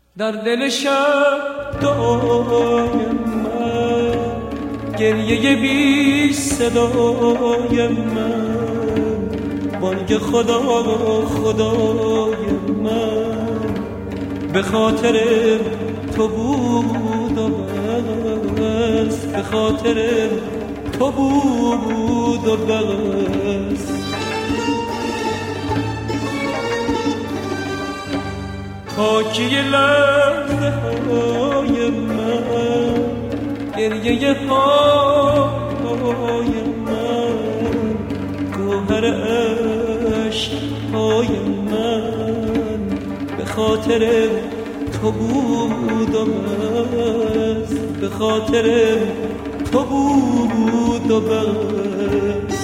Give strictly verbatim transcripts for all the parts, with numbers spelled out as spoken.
در دل شب دعای من، گریه بی صدای من، بانگ خدا خدای من به خاطر تو بود و بس، به خاطر تو بود و بس. خاکی لحظه های من، گریه های من، گوهر عشق های من به خاطر تو بود و بس، به خاطر تو بود و بس.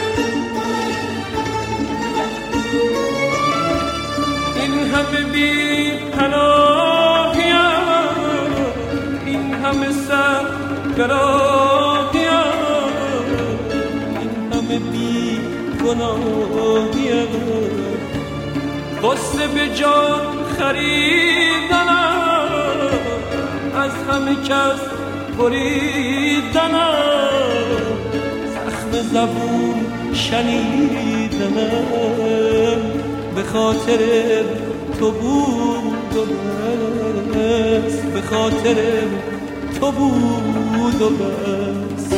این همه بی پناهیم، این همه سر براهیم، این همه بی گناهیم، واسه به جان خریدنم، از همه کس بریدنم، زخم زبون شنیدنم، به خاطر تو بود و بس، به خاطر تو بود و بس.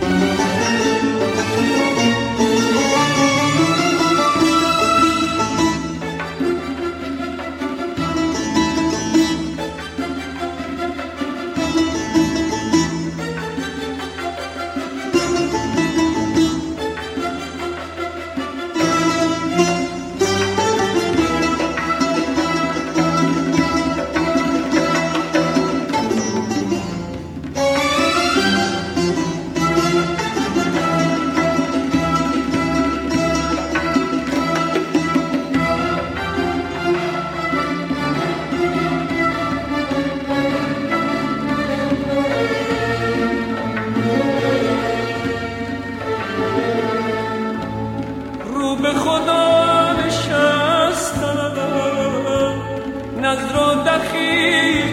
به خدا نشستم، نظر و دخیل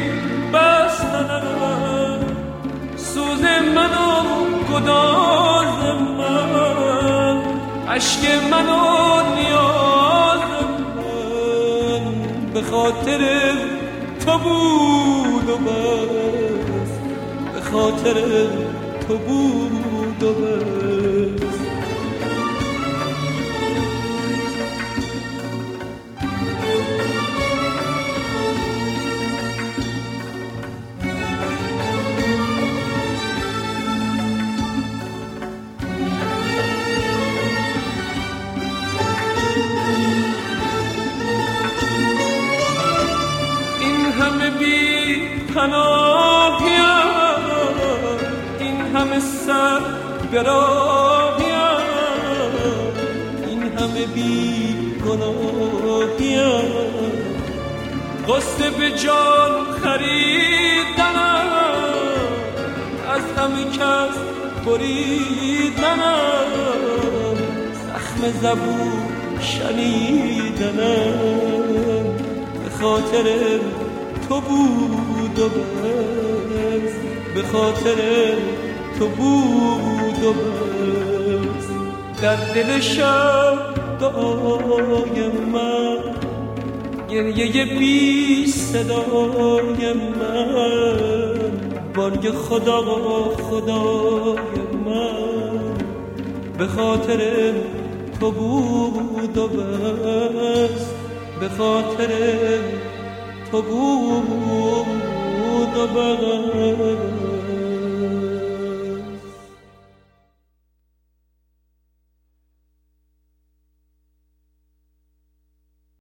بستم، سوز من و گداز من، عشق من و نیاز من به خاطر تو بود و بس، به خاطر تو بود و بس. همه بی پناهیم، این همه سر براهیم، این همه بی گناهیم، قصد به جان خریدنم، از همه کس بریدنم، زخم زبون شنیدنم، به خاطر تو بود و بس، به خاطر تو بود و بس. در دل شب دعای من، گریه بی صدای من، بانگ خدا خدای من به خاطر تو بود و بس، به خاطر تو بود و بس.